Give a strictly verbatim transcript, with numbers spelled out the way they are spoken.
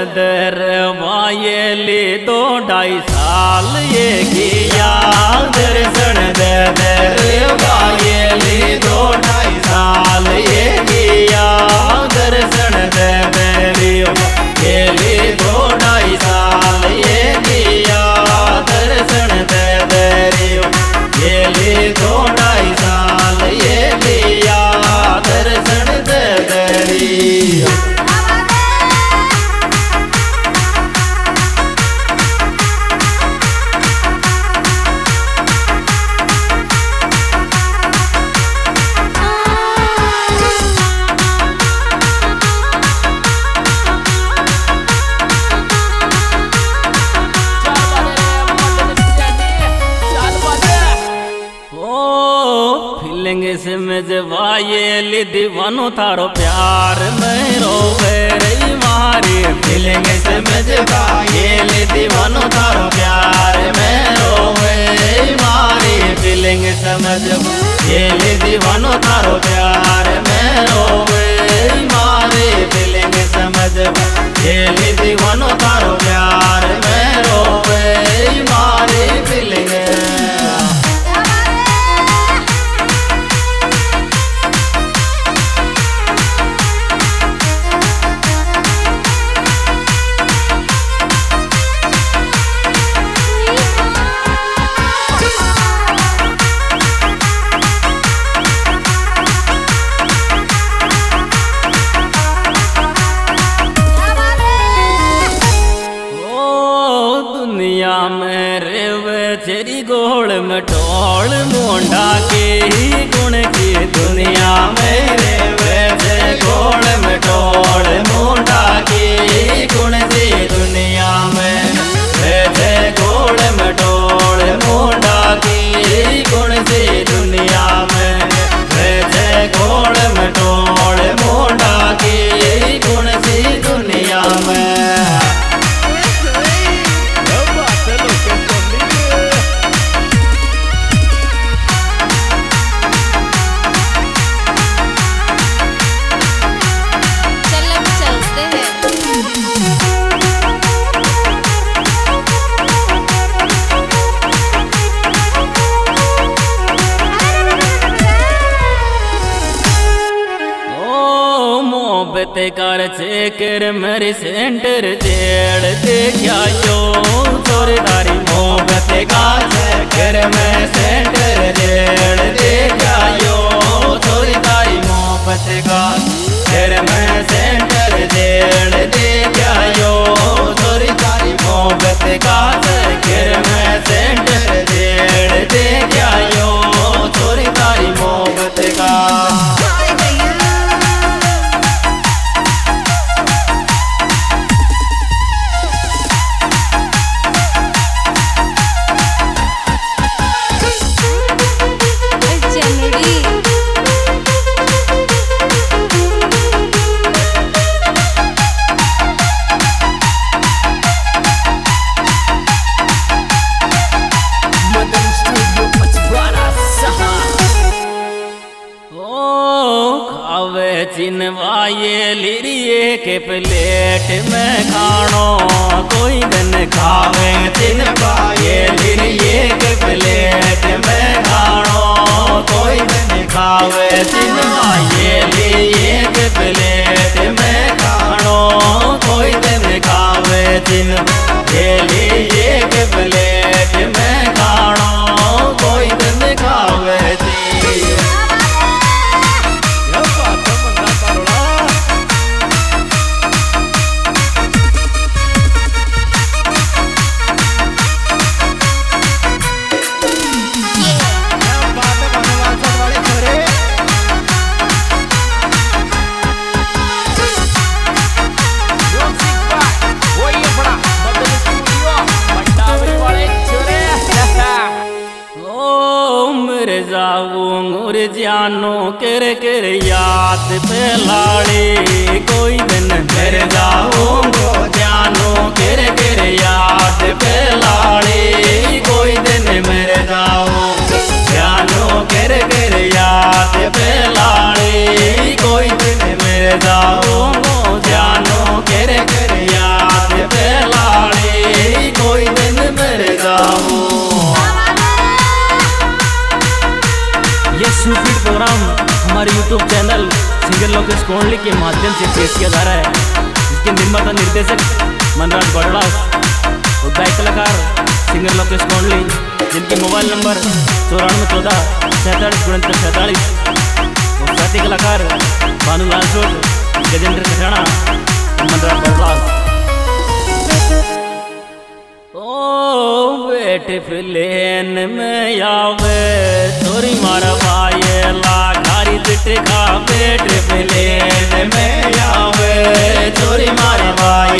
दरवाये दो ढाई साल ये किया दर्शन दे दरवाये दो ढाई साल ये किया दर्शन दे दरवाये दो ढाई साल ये किया दर्शन दे दरवाये दो ढाई साल ये किया दर्शन दे दरवाये। में जवाये दीवानो थारो प्यार में रोवे रही मारी फीलिंग से में जवाये दीवानो थारो प्यार में रोवे मारी फीलिंग समझ ये दीवानो थारो प्यार में रोवे मारी फीलिंग समझ ये दीवानो थारो प्यार में रोवे मारी फीलिंग। तेरी गोल मटोल मुंडा के ही गुण की दुनिया में रे वैसे गोल मटोल मुंडा के ही गुण की दुनिया में वैसे गोल मटोल मुंडा की गुण की दुनिया में वैसे गोल मटोल मुंडा की गुण की दुनिया में। ते कर चेकर मेरी सेंटर जेड़ देखा यो चोरदारी मोहब्बत का चेकर मैं सेंटर जेड़ देखा यो चोरदारी मोहब्बत का फिर मैं सेंटर जेड़ देखा यो चोरदारी मोहब्बत का फिर मैं सेंटर जेड़ देखा यो चोरदारी मोहब्बत का। चिनवाये लिरिए के प्लेट में खानो कोई दिन खावे चिनवाये लिरिए के प्लेट में खानो कोई दिन खावे चिनवाये लिरिए के प्लेट में खानो कोई दिन खावे चिनवाये लिरिए के प्लेट में खानो कोई दिन खावे। जाऊंगुर जानो कर कर याद पे लाड़ी कोई दिन फिर जाऊंगो जानो कर कर याद पे लाड़ी कोई दिन मेरे जाओ जानो कर कर याद पे लाड़ी कोई दिन मेरे जाऊंगो जानो कर कर याद लोकेश कोहली के माध्यम से पेश किया जा रहा है, जिसके निर्माता निर्देशक मनराज बड़लास और गायक कलाकार सिंगर लोकेश कोहली, जिनके मोबाइल नंबर चौरानवे चौदह सैंतालीस उनहत्तर सैंतालीस और साथी कलाकार भानुलाल सोट, गजेंद्र कठाना और मनराज बड़लास। ओ बेटे प्लेन में आवे चोरी मारवाए लाखारी दिट का, बेटे प्लेन में आवे चोरी मारवाए